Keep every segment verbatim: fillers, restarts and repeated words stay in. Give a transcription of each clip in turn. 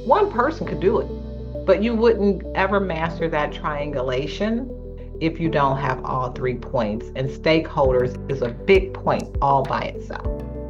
One person could do it, but you wouldn't ever master that triangulation if you don't have all three points. And stakeholders is a big point all by itself.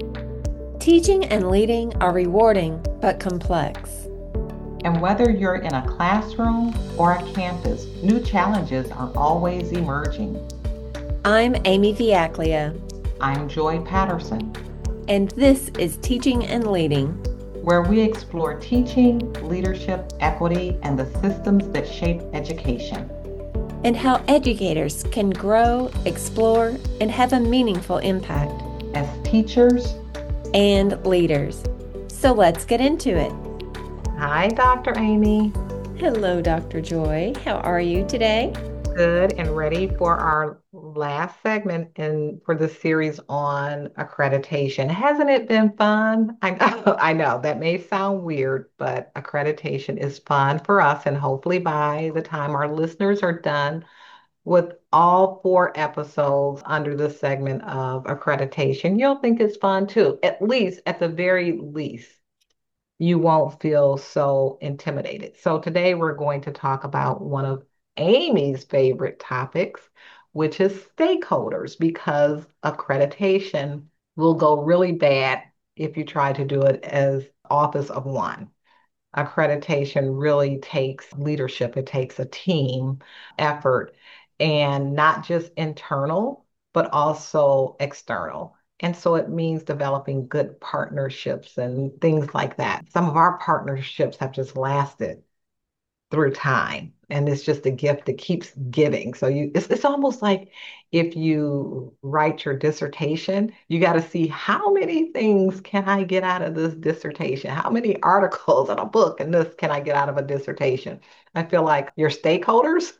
Teaching and leading are rewarding but complex. And whether you're in a classroom or a campus, new challenges are always emerging. I'm Amy Viaclia, I'm Joy Patterson, and this is Teaching and Leading, where we explore teaching, leadership, equity, and the systems that shape education, and how educators can grow, explore, and have a meaningful impact as teachers and leaders. So let's get into it. Hi, Doctor Amy. Hello, Doctor Joy. How are you today? Good and ready for our last segment in for the series on accreditation. Hasn't it been fun? I know, I know that may sound weird, but accreditation is fun for us, and hopefully by the time our listeners are done with all four episodes under the segment of accreditation, you'll think it's fun too. At least, at the very least, you won't feel so intimidated. So today we're going to talk about one of Amy's favorite topics, which is stakeholders, because accreditation will go really bad if you try to do it as office of one. Accreditation really takes leadership, it takes a team effort, and not just internal, but also external. And so it means developing good partnerships and things like that. Some of our partnerships have just lasted through time. And it's just a gift that keeps giving. So you it's, it's almost like if you write your dissertation, you got to see how many things can I get out of this dissertation? How many articles in a book and this can I get out of a dissertation? I feel like your stakeholders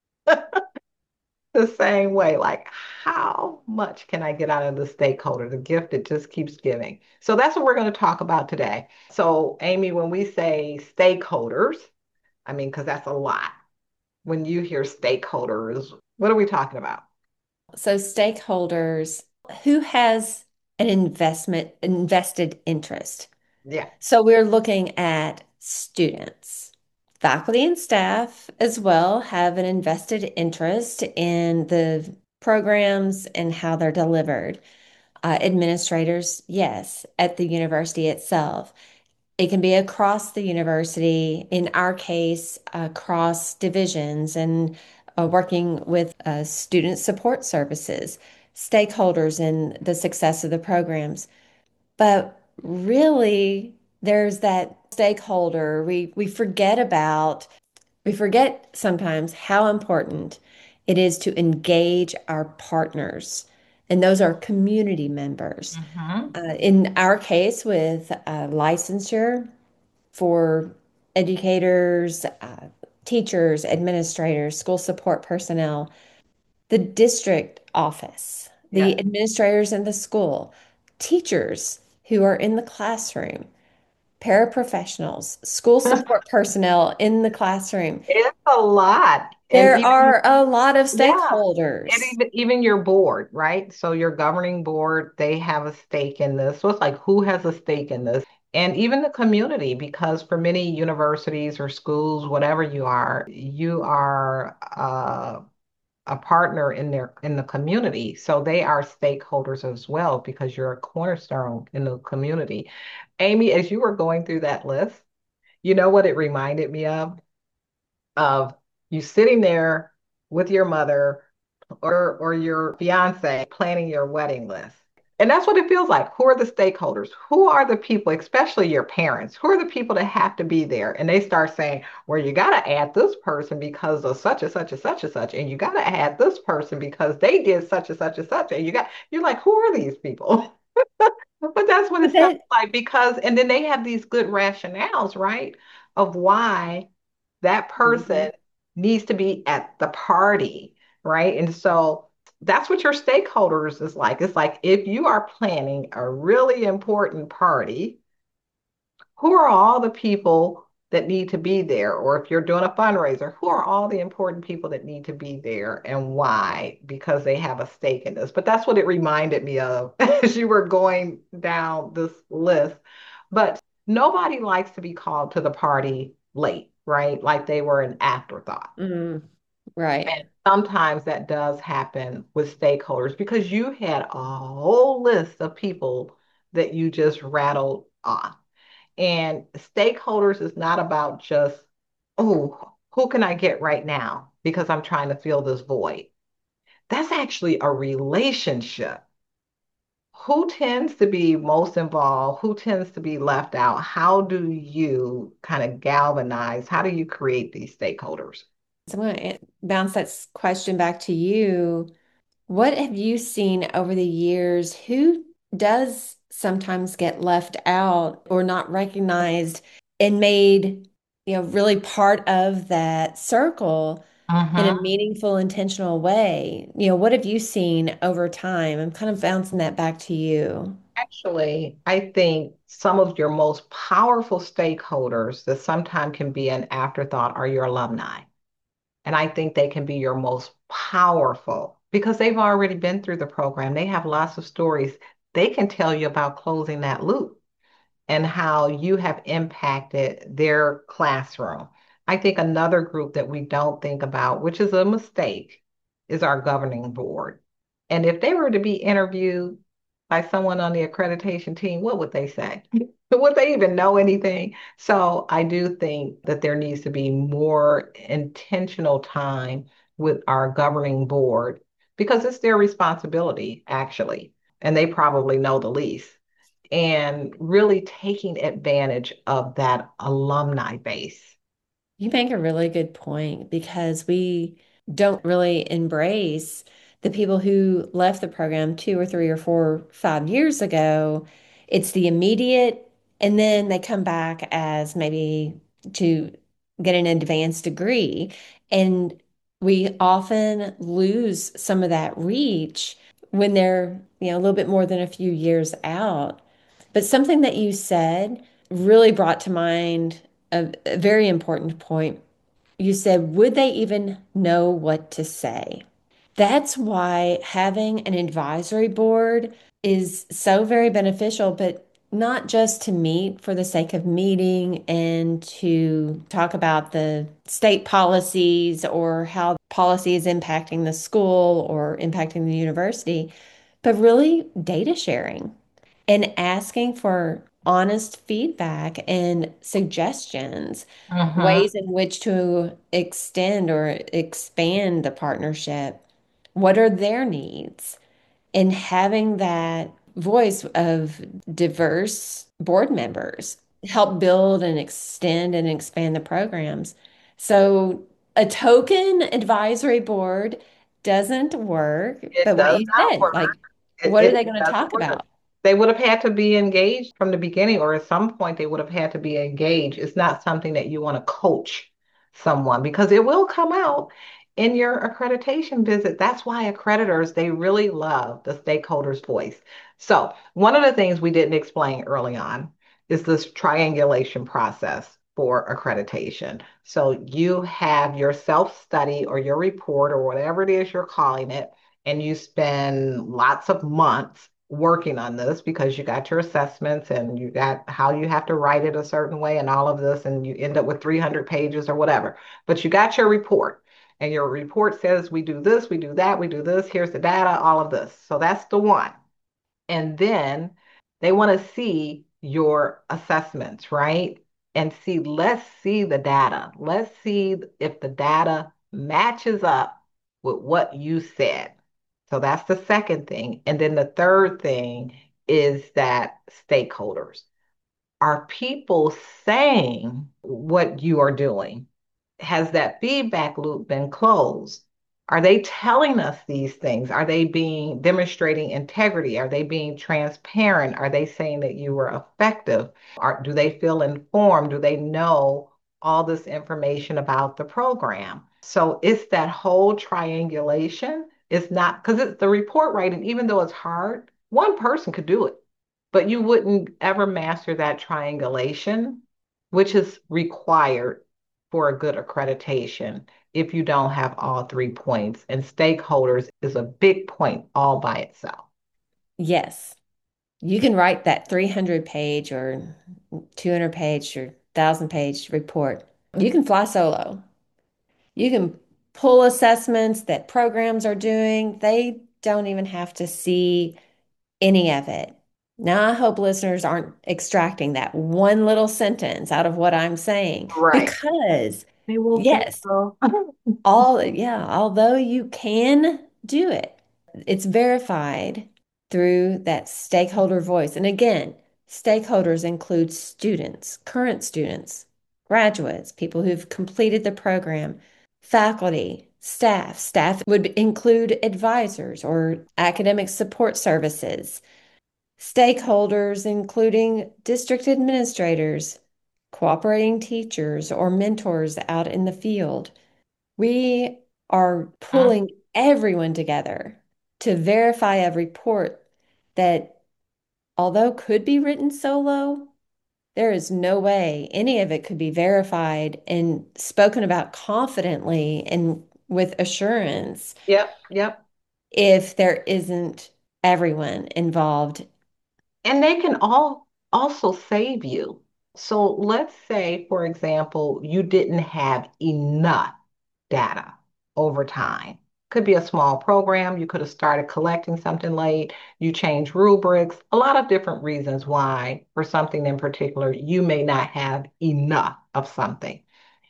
the same way. Like, how much can I get out of the stakeholder? The gift that just keeps giving. So that's what we're going to talk about today. So, Amy, when we say stakeholders, I mean, because that's a lot. When you hear stakeholders, what are we talking about? So, stakeholders, who has an investment, invested interest? Yeah. So, we're looking at students. Faculty and staff as well have an invested interest in the programs and how they're delivered. Uh, administrators, yes, at the university itself. It can be across the university, in our case, across divisions and uh, working with uh, student support services, stakeholders in the success of the programs. But really, there's that stakeholder we we forget about. We forget sometimes how important it is to engage our partners, and those are community members. Mm-hmm. Uh, in our case, with uh, licensure for educators, uh, teachers, administrators, school support personnel, the district office, Yeah. the administrators in the school, teachers who are in the classroom, paraprofessionals, school support personnel in the classroom. It's a lot. And There even, are a lot of yeah, and stakeholders. even even your board, right? So your governing board, they have a stake in this. So it's like who has a stake in this? And even the community, because for many universities or schools, whatever you are, you are uh, a partner in their in the community. So they are stakeholders as well because you're a cornerstone in the community. Amy, as you were going through that list, you know what it reminded me of? Of you sitting there with your mother or or your fiance planning your wedding list. And that's what it feels like. Who are the stakeholders? Who are the people, especially your parents? Who are the people that have to be there? And they start saying, well, you got to add this person because of such and such and such and such. And you got to add this person because they did such and such and such. And you got, you're like, who are these people? But that's what it But sounds that, like because, and then they have these good rationales, right? Of why that Mhm. person needs to be at the party, right? And so that's what your stakeholders is like. It's like if you are planning a really important party, who are all the people that need to be there? Or if you're doing a fundraiser, who are all the important people that need to be there and why? Because they have a stake in this. But that's what it reminded me of as you were going down this list. But Nobody likes to be called to the party late, right? Like they were an afterthought. Mm, right. And sometimes that does happen with stakeholders because you had a whole list of people that you just rattled off. And stakeholders is not about just, oh, who can I get right now because I'm trying to fill this void. That's actually a relationship. Who tends to be most involved? Who tends to be left out? How do you kind of galvanize? How do you create these stakeholders? So I'm going to bounce that s- question back to you. What have you seen over the years? Who does sometimes get left out or not recognized and made, you know, really part of that circle in a Hmm. meaningful, intentional way? You know, what have you seen over time? I'm kind of bouncing that back to you. Actually, I think some of your most powerful stakeholders that sometimes can be an afterthought are your alumni. And I think they can be your most powerful because they've already been through the program. They have lots of stories. They can tell you about closing that loop and how you have impacted their classroom. I think another group that we don't think about, which is a mistake, is our governing board. And if they were to be interviewed by someone on the accreditation team, what would they say? Would they even know anything? So I do think that there needs to be more intentional time with our governing board because it's their responsibility, actually, and they probably know the least and really taking advantage of that alumni base. You make a really good point because we don't really embrace the people who left the program two or three or four, five years ago. It's the immediate, and then they come back as maybe to get an advanced degree. And we often lose some of that reach when they're, you know, a little bit more than a few years out. But something that you said really brought to mind a, a very important point. You said, would they even know what to say? That's why having an advisory board is so very beneficial, but not just to meet for the sake of meeting and to talk about the state policies or how policy is impacting the school or impacting the university, but really data sharing and asking for honest feedback and suggestions, Hmm. ways in which to extend or expand the partnership. What are their needs? And having that voice of diverse board members help build and extend and expand the programs. So a token advisory board doesn't work, It but what does you not said, work. like, It, what are it they going to doesn't talk work. about? They would have had to be engaged from the beginning, or at some point they would have had to be engaged. It's not something that you want to coach someone because it will come out in your accreditation visit. That's why accreditors, they really love the stakeholders' voice. So, one of the things we didn't explain early on is this triangulation process for accreditation. So, you have your self-study or your report or whatever it is you're calling it and you spend lots of months working on this because you got your assessments and you got how you have to write it a certain way and all of this, and you end up with three hundred pages or whatever. But you got your report, and your report says we do this, we do that, we do this, here's the data, all of this. So that's the one. And then they want to see your assessments, right? And see, let's see the data. Let's see if the data matches up with what you said. So that's the second thing. And then the third thing is that stakeholders. Are people saying what you are doing? Has that feedback loop been closed? Are they telling us these things? Are they being demonstrating integrity? Are they being transparent? Are they saying that you were effective? Are, do they feel informed? Do they know all this information about the program? So it's that whole triangulation. It's not because it's the report writing, even though it's hard, one person could do it, but you wouldn't ever master that triangulation, which is required for a good accreditation if you don't have all three points. And stakeholders is a big point all by itself. Yes, you can write that three hundred page or two hundred page or one thousand page report. You can fly solo. You can pull assessments that programs are doing. They don't even have to see any of it. Now, I hope listeners aren't extracting that one little sentence out of what I'm saying Right. because, They will think yes, so. all, yeah, although you can do it, it's verified through that stakeholder voice. And again, stakeholders include students, current students, graduates, people who've completed the program, faculty, staff. Staff would include advisors or academic support services, stakeholders, including district administrators, cooperating teachers, or mentors out in the field. We are Mhm. pulling everyone together to verify a report that, although could be written solo, there is no way any of it could be verified and spoken about confidently and with assurance Yep, yep. if there isn't everyone involved. And they can all also save you. So let's say, for example, you didn't have enough data over time. Could be a small program. You could have started collecting something late. You change rubrics, a lot of different reasons why, for something in particular, you may not have enough of something.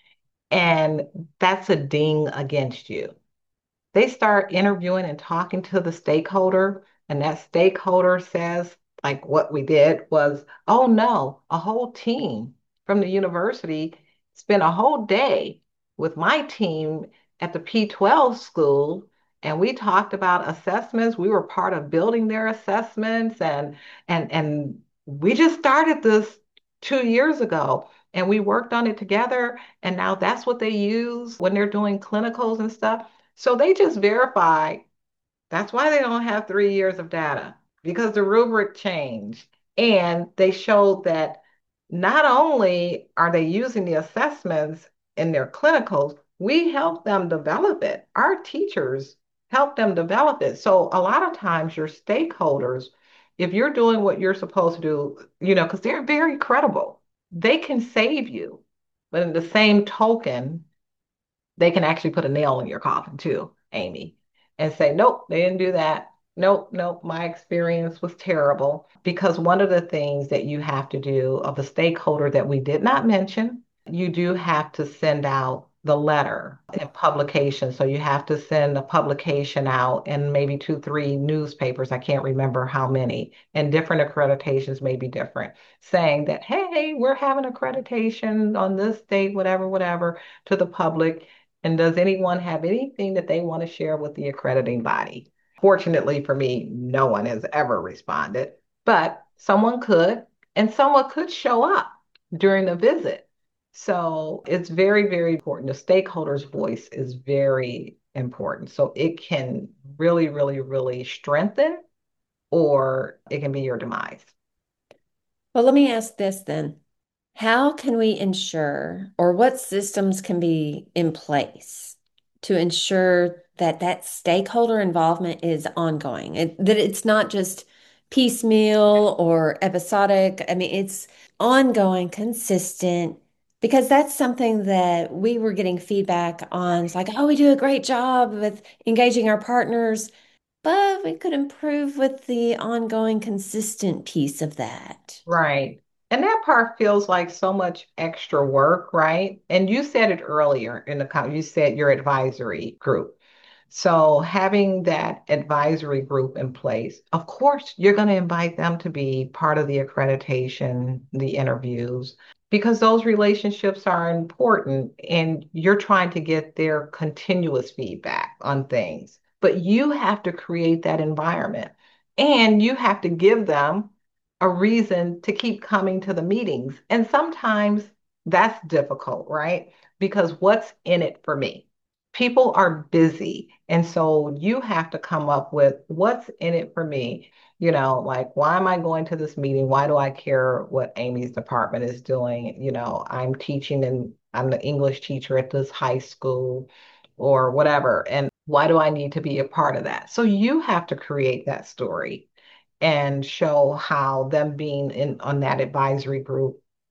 And that's a ding against you. They start interviewing and talking to the stakeholder, and that stakeholder says, like what we did was, oh no, a whole team from the university spent a whole day with my team at the P twelve school, and we talked about assessments. We were part of building their assessments, and and and we just started this two years ago. And we worked on it together, and now that's what they use when they're doing clinicals and stuff. So they just verify. That's why they don't have three years of data because the rubric changed. And they showed that not only are they using the assessments in their clinicals, we help them develop it. Our teachers help them develop it. So a lot of times your stakeholders, if you're doing what you're supposed to do, you know, because they're very credible, they can save you. But in the same token, they can actually put a nail in your coffin too, Amy, and say, nope, they didn't do that. Nope, nope, my experience was terrible. Because one of the things that you have to do of a stakeholder that we did not mention, you do have to send out the letter in publication. So you have to send a publication out in maybe two, three newspapers. I can't remember how many. And different accreditations may be different, saying that, hey, we're having accreditation on this date, whatever, whatever, to the public. And does anyone have anything that they want to share with the accrediting body? Fortunately for me, no one has ever responded, but someone could, and someone could show up during the visit. So it's very, very important. The stakeholder's voice is very important. So it can really, really, really strengthen, or it can be your demise. Well, let me ask this then. How can we ensure, or what systems can be in place to ensure that that stakeholder involvement is ongoing, it, that it's not just piecemeal or episodic? I mean, it's ongoing, consistent, because that's something that we were getting feedback on. It's like, oh, we do a great job with engaging our partners, but we could improve with the ongoing, consistent piece of that. Right. And that part feels like so much extra work, right? And you said it earlier in the con you said your advisory group. So having that advisory group in place, of course, you're going to invite them to be part of the accreditation, the interviews, because those relationships are important and you're trying to get their continuous feedback on things. But you have to create that environment and you have to give them a reason to keep coming to the meetings. And sometimes that's difficult, right? Because what's in it for me? People are busy. And so you have to come up with what's in it for me. You know, like, why am I going to this meeting? Why do I care what Amy's department is doing? You know, I'm teaching and I'm the English teacher at this high school or whatever. And why do I need to be a part of that? So you have to create that story and show how them being in on that advisory group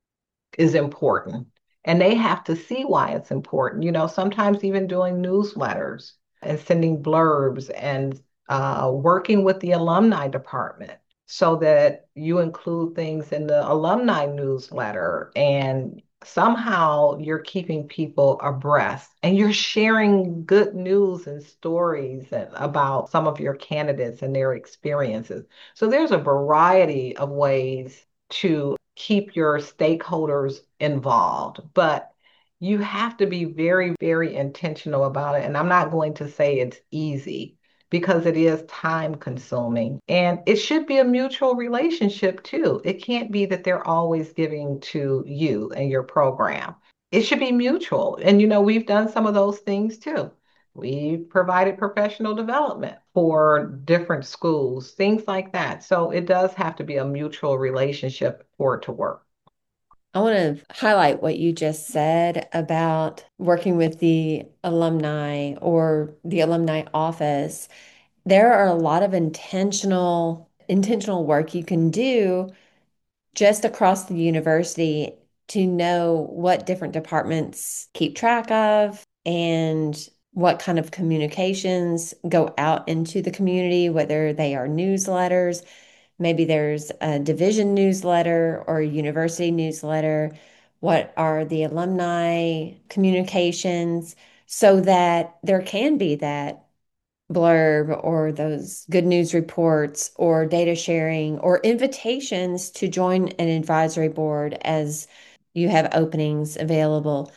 is important. And they have to see why it's important. You know, sometimes even doing newsletters and sending blurbs and uh, working with the alumni department so that you include things in the alumni newsletter and somehow you're keeping people abreast and you're sharing good news and stories and- about some of your candidates and their experiences. So there's a variety of ways to keep your stakeholders involved, but you have to be very, very intentional about it. And I'm not going to say it's easy because it is time consuming and it should be a mutual relationship too. It can't be that they're always giving to you and your program. It should be mutual. And you know, we've done some of those things too. We provided professional development for different schools, things like that. So it does have to be a mutual relationship for it to work. I want to highlight what you just said about working with the alumni or the alumni office. There are a lot of intentional intentional work you can do just across the university to know what different departments keep track of and what kind of communications go out into the community, whether they are newsletters, maybe there's a division newsletter or a university newsletter. What are the alumni communications so that there can be that blurb or those good news reports or data sharing or invitations to join an advisory board as you have openings available.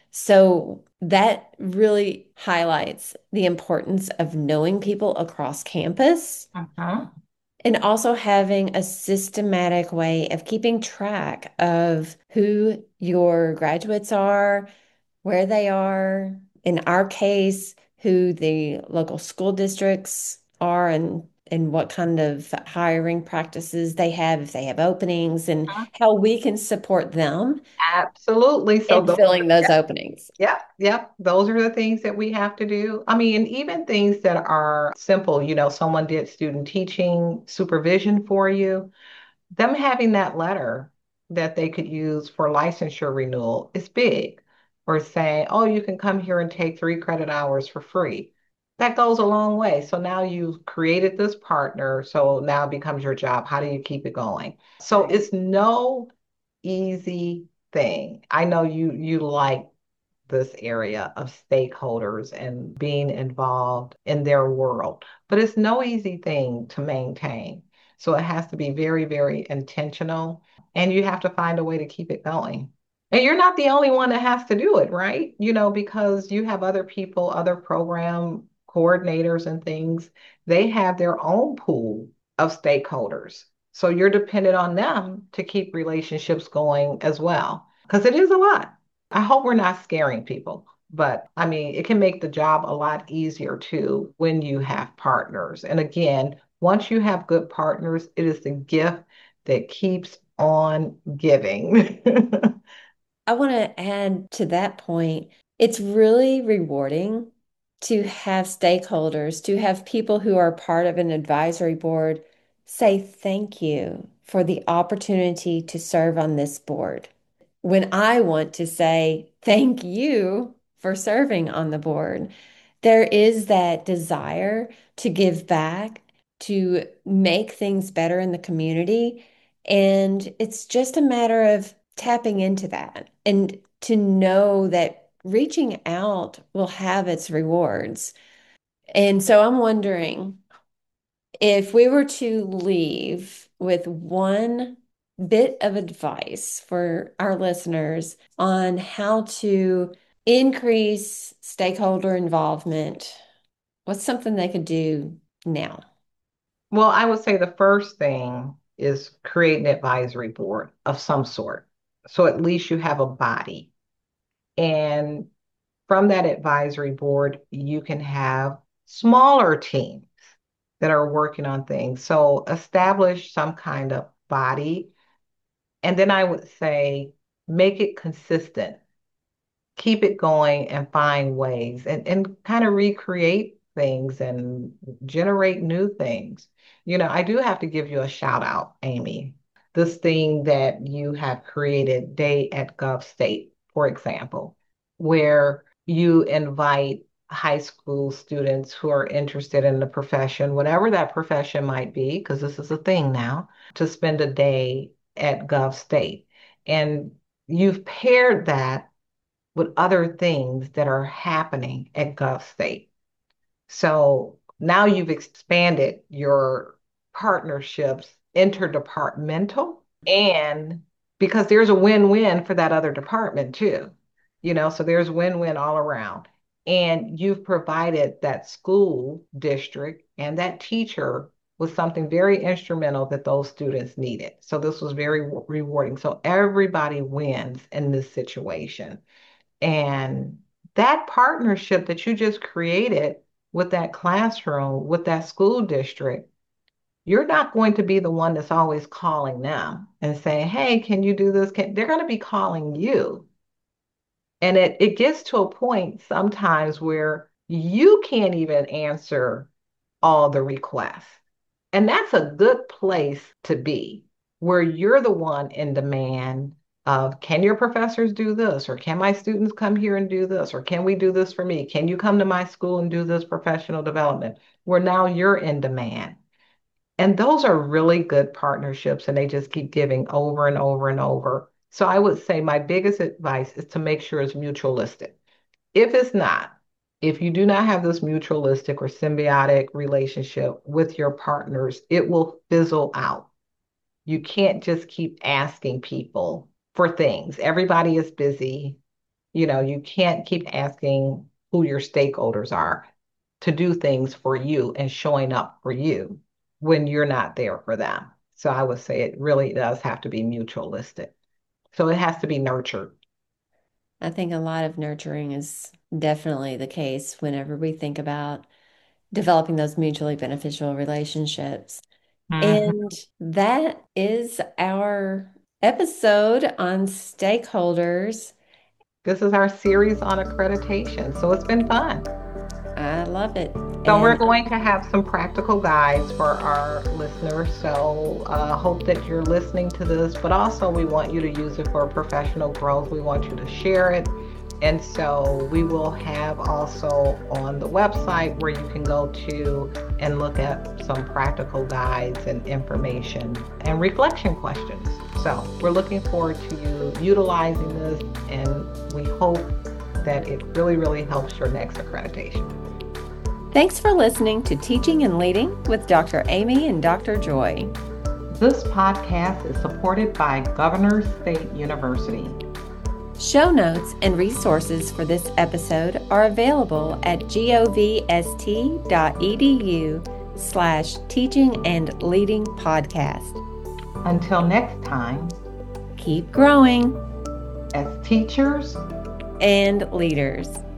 So that really highlights the importance of knowing people across campus Uh-huh. and also having a systematic way of keeping track of who your graduates are, where they are, in our case, who the local school districts are and and what kind of hiring practices they have, if they have openings, and how we can support them Absolutely. So in those, filling those yep, openings. yep, yep. Those are the things that we have to do. I mean, even things that are simple, you know, someone did student teaching supervision for you. Them having that letter that they could use for licensure renewal is big. Or saying, oh, you can come here and take three credit hours for free. That goes a long way. So now you've created this partner. So now it becomes your job. How do you keep it going? So it's no easy thing. I know you you like this area of stakeholders and being involved in their world. But it's no easy thing to maintain. So it has to be very, very intentional, and you have to find a way to keep it going. And you're not the only one that has to do it, right? You know, because you have other people, other program coordinators and things, they have their own pool of stakeholders. So you're dependent on them to keep relationships going as well, because it is a lot. I hope we're not scaring people, but I mean, it can make the job a lot easier too when you have partners. And again, once you have good partners, it is the gift that keeps on giving. I want to add to that point, it's really rewarding to have stakeholders, to have people who are part of an advisory board say thank you for the opportunity to serve on this board. When I want to say thank you for serving on the board, there is that desire to give back, to make things better in the community. And it's just a matter of tapping into that and to know that reaching out will have its rewards. And so I'm wondering if we were to leave with one bit of advice for our listeners on how to increase stakeholder involvement, what's something they could do now? Well, I would say the first thing is create an advisory board of some sort. So at least you have a body. And from that advisory board, you can have smaller teams that are working on things. So establish some kind of body. And then I would say make it consistent, keep it going and find ways and, and kind of recreate things and generate new things. You know, I do have to give you a shout out, Amy. this thing that you have created, Day at Gov State, for example, where you invite high school students who are interested in the profession, whatever that profession might be, because this is a thing now, to spend a day at Gov State. And you've paired that with other things that are happening at Gov State. So now you've expanded your partnerships interdepartmental, and because there's a win-win for that other department too, you know, so there's win-win all around. And you've provided that school district and that teacher with something very instrumental that those students needed. So this was very rewarding. So everybody wins in this situation. And that partnership that you just created with that classroom, with that school district, you're not going to be the one that's always calling them and saying, hey, can you do this? Can... They're going to be calling you. And it, it gets to a point sometimes where you can't even answer all the requests. And that's a good place to be, where you're the one in demand of, can your professors do this? Or can my students come here and do this? Or can we do this for me? Can you come to my school and do this professional development? Where now you're in demand. And those are really good partnerships, and they just keep giving over and over and over. So I would say my biggest advice is to make sure it's mutualistic. If it's not, if you do not have this mutualistic or symbiotic relationship with your partners, it will fizzle out. You can't just keep asking people for things. Everybody is busy. You know, you can't keep asking who your stakeholders are to do things for you and showing up for you when you're not there for them. So I would say it really does have to be mutualistic. So it has to be nurtured. I think a lot of nurturing is definitely the case whenever we think about developing those mutually beneficial relationships. Mhm. And that is our episode on stakeholders. This is our series on accreditation. So it's been fun. I love it. So we're And going to have some practical guides for our listeners. So uh, hope that you're listening to this, but also we want you to use it for professional growth. We want you to share it. And so we will have also on the website where you can go to and look at some practical guides and information and reflection questions. So we're looking forward to you utilizing this, and we hope that it really, really helps your next accreditation. thanks for listening to Teaching and Leading with Doctor Amy and Doctor Joy. This podcast is supported by Governors State University. Show notes and resources for this episode are available at govst.edu slash teaching and leading podcast. Until next time, Keep growing as teachers and leaders.